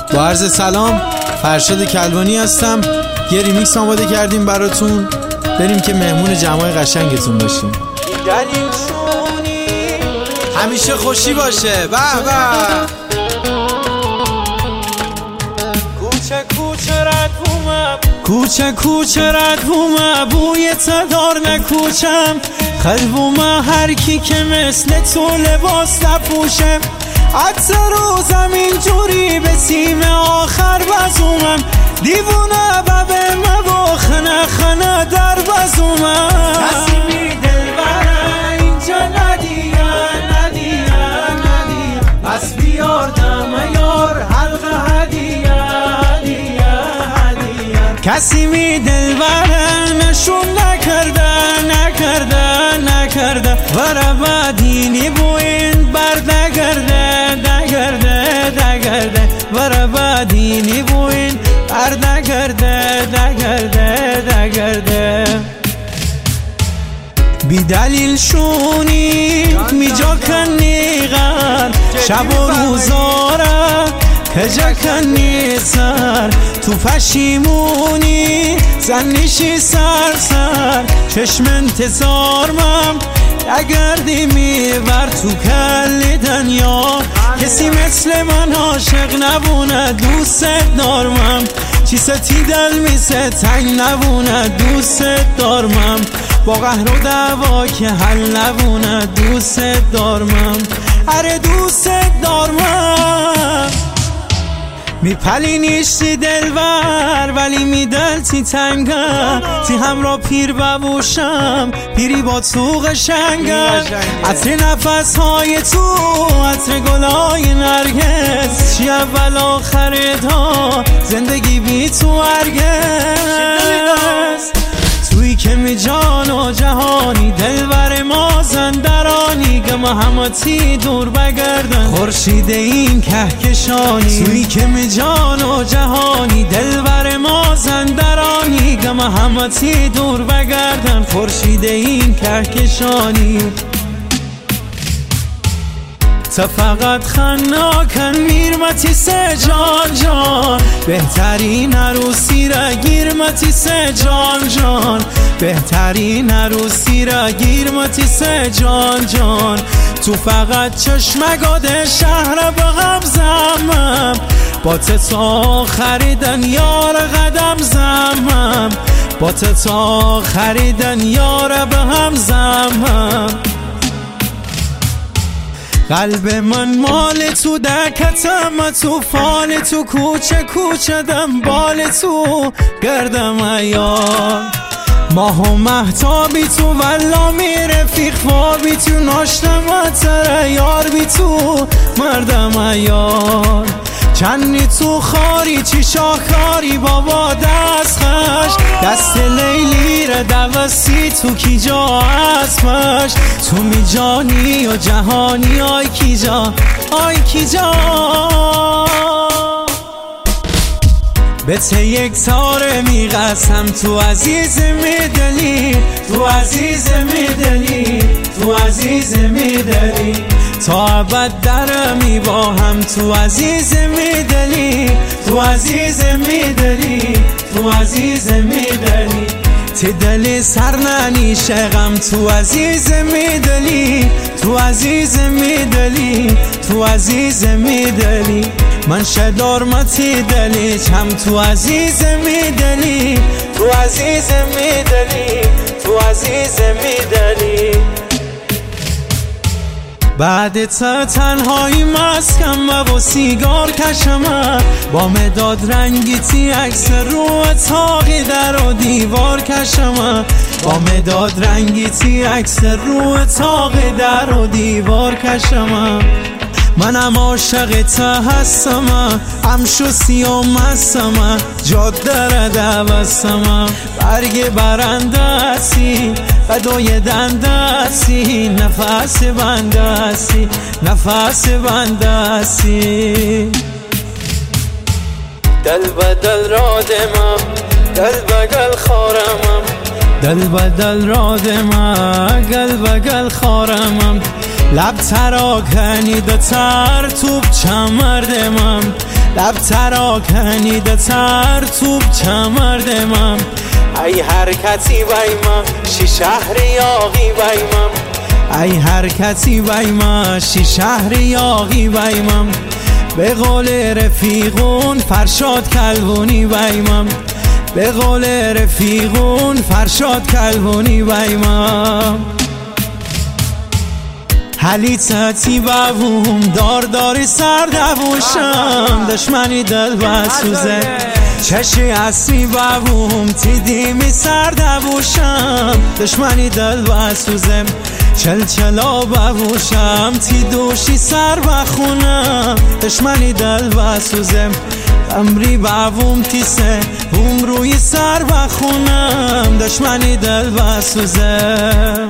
با عرض سلام، فرشاد کلوانی هستم. یه ریمیکس آماده کردیم براتون، بریم که مهمون جمعای قشنگتون باشیم. همیشه خوشی باشه. به به. کوچه کوچه ردومه بوی تدار نکوچم خلومه هر کی که مثل تو لباس نپوشم عطر رو زمین جوری به تیم آخر بزومم دیوونه ببه مباخنه خنه در بزومم نسیمی دل بره اینجا ندیه پس بیار دم یار حلقه هدیه کسی می دل بره نشون نکرده ورا بدینی بوین بر دگرده ورا بدینی بوین بر دگرده بی دلیل شونی می جا کنی غر شب و روزاره کجا کنی سر تو پشیمونی زنیشی سر چشم انتظارمم اگردی میبر تو کل دنیا کسی مثل من عاشق نبونه دوست دارمم چی ستی دل میسه تنگ نبونه دوست دارمم با قهر و دعوا که حل نبونه دوست دارمم اره دوست دارمم میپلی نیشتی دلبر ولی میدل تی تنگم تی همراه پیر ببوشم پیری با تو قشنگم عطر نفس های تو عطر گلای نرگس چی اول آخرت ها زندگی بی تو هرگز توی که می جان و جهانی دلبر ما زندرانی گم همتی دور بگردن خورشید این کهکشانی توی که می جان و جهانی دلبر ما زندرانی گم همتی دور بگردن خورشید این کهکشانی تا فقط خناکن میرمتی سه جان بهترین عروسی را گیرمتی سه جان بهترین عروسی را گیرمتی سه جان تو فقط چشمگاد شهر به غم زمم با تا خریدن یار قدم زمم با تا خریدن یار به هم زمم قلب من مال تو دکتم تو فال تو کوچه دنبال تو گردم ایار ماه و مهتابی تو ولا می رفیق خوابی تو ناشتم تر یار بی تو مردم ایار چنی تو خاری چی شاخاری بابا دست خش دست لیلی را دوستی تو کی جا اسمش تو می جانی و جهانی آی کی جا به ته یک تاره می قسم تو عزیز می دلی تا ابد در می با هم تو عزیز می دلی تی دلی سر ننیشه غم تو عزیز می دلی من شدارمتی دلی چم تو عزیز می دلی بعد تا تنهایی مسکم و با سیگار کشم با مداد رنگی تی عکس رو اتاقی در و دیوار کشم با مداد رنگی تی عکس رو اتاقی در و دیوار کشم منم عاشق تا هستم امشو سیام هستم جاده را دوستم برگ برنده هستی بدوی دنده هستی نفس بنده هستی دل بدل رادمم دل بگل خارمم دل بدل رادمم گل بگل خارمم لب تراکنی دو تر توب چمردمم لب تراکنیده تر توب چمردمم ای حرکتی بیمم شی شهر یاغی بیمم ای حرکتی بیمم شی شهر یاغی بیمم به قول رفیقون فرشاد کلبونی بیمم به قول رفیقون فرشاد کلبونی بیمم حلی تاتی بابوم داری سر دوشم دشمنی دل بسوزه چشی اصلی بابوم تی دیمی سر دوشم دشمنی دل بسوزه چلچلا ببوشم تی دوشی سر بخونم دشمنی دل بسوزم امری بابوم تی سه بوم روی سر بخونم دشمنی دل بسوزم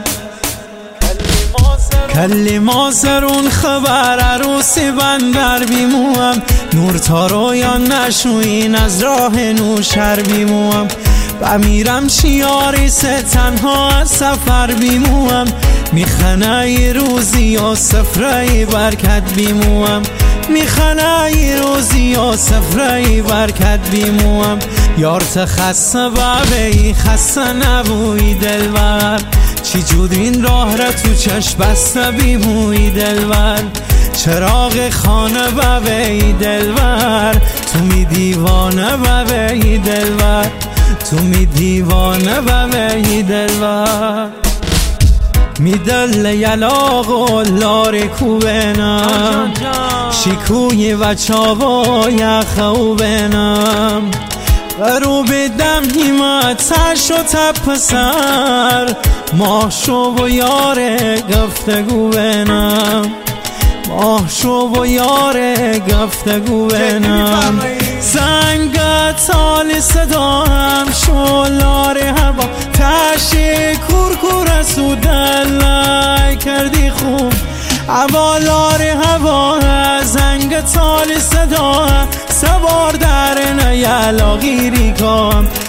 کلی مازرون خبر عروسی بندر بیموم نور تا رویان نشوین از راه نوشر بیموم بمیرم شیاری سه تنها از سفر بیموم میخنه ای روزی و سفره برکت بیموم میخنه ای روزی و سفره برکت بیموم یار تخصه بابی خسته نبوی دلبر چی جود این راه را تو چشم بسته بیموی دلبر چراغ خانه بابی دلبر تو می دیوانه بابی دلبر تو می دیوانه بابی دلبر می دل یلاغ و لار کوبنم شیکوی و چاوا یخو بنم غروب دم همتش و تب سر ماه شو و یار گفتگو بنم ماه شو و یار گفتگو بنم زنگ تال صدا هم شولار هوا تشی کورکور سودلای کردی خوب عوالار هوا زنگ تال صدا سوار در نیالا گیری کن